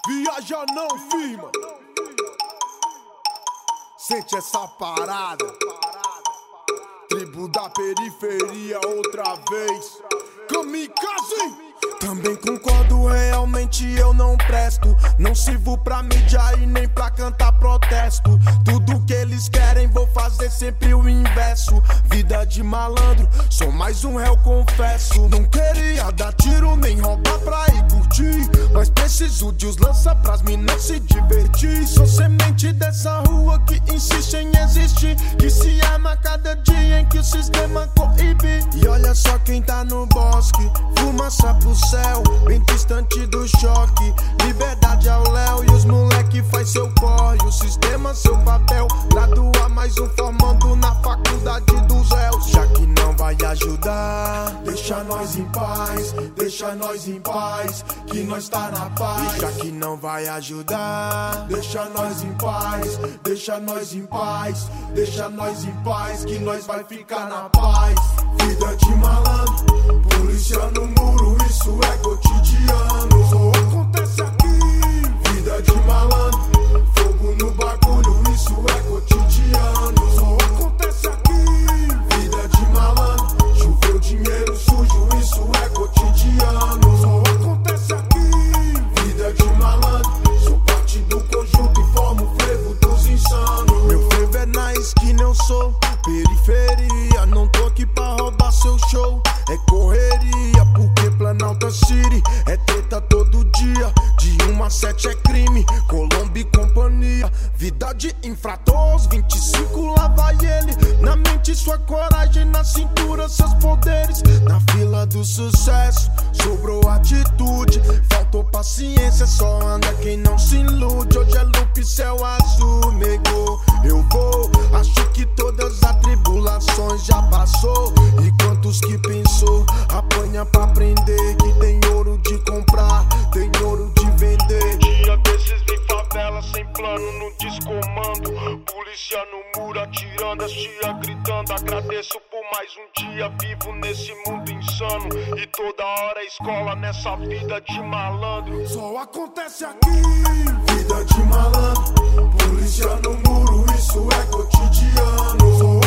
Viaja não, firma. Sente essa parada. Tribo da periferia outra vez. Kamikaze. Também concordo, realmente eu não presto. Não sirvo pra mídia e nem pra cantar protesto. Tudo que eles querem vou fazer sempre o inverso. Vida de malandro, sou mais um réu, confesso. Não queria dar tiro nem roubar pra ir curtir, mas preciso de os lança pras minas se divertir. Sou semente dessa rua que insiste em existir, que se ama cada dia em que o sistema coíbe. E olha só quem tá no bosque, fumaça pro céu, bem distante do choque. Liberdade ao léu e os moleque faz seu corre. O sistema seu papel, graduar mais um formando na faculdade dos réus. Já que não vai ajudar, deixa nós em paz, deixa nós em paz, que nós tá na paz. E já que não vai ajudar, deixa nós em paz, deixa nós em paz, deixa nós em paz, que nós vai ficar na paz. Vida de malandro, polícia no muro, isso é cotidiano, só acontece aqui. Vida de malandro, fogo no bagulho, isso é cotidiano, só acontece aqui. Vida de malandro, choveu dinheiro sujo, isso é cotidiano, só acontece aqui. Vida de malandro, sou parte do conjunto e formo o frevo dos insanos. Meu frevo é na esquina, eu sou periferia, não tô aqui pra roubar seu show. É correria, porque Planalto City é treta todo dia. De 1 a 7 é crime, Colombo e companhia. Vida de infrator, 25 lá vai ele. Na mente sua coragem, na cintura seus poderes. Na fila do sucesso, sobrou atitude. Faltou paciência, só anda quem não se ilude. Hoje é loop, céu azul, negou. Eu vou, acho que todas as tribulações já passou. E quantos que pensou, apanha pra aprender. Que tem ouro de comprar, tem ouro de vender. Dia desses vem favela sem plano no descomando. Polícia no muro atirando, as tia gritando. Agradeço por mais um dia vivo nesse mundo insano. E toda hora escola nessa vida de malandro. Só acontece aqui. Vida de malandro, polícia no muro, isso é cotidiano. Só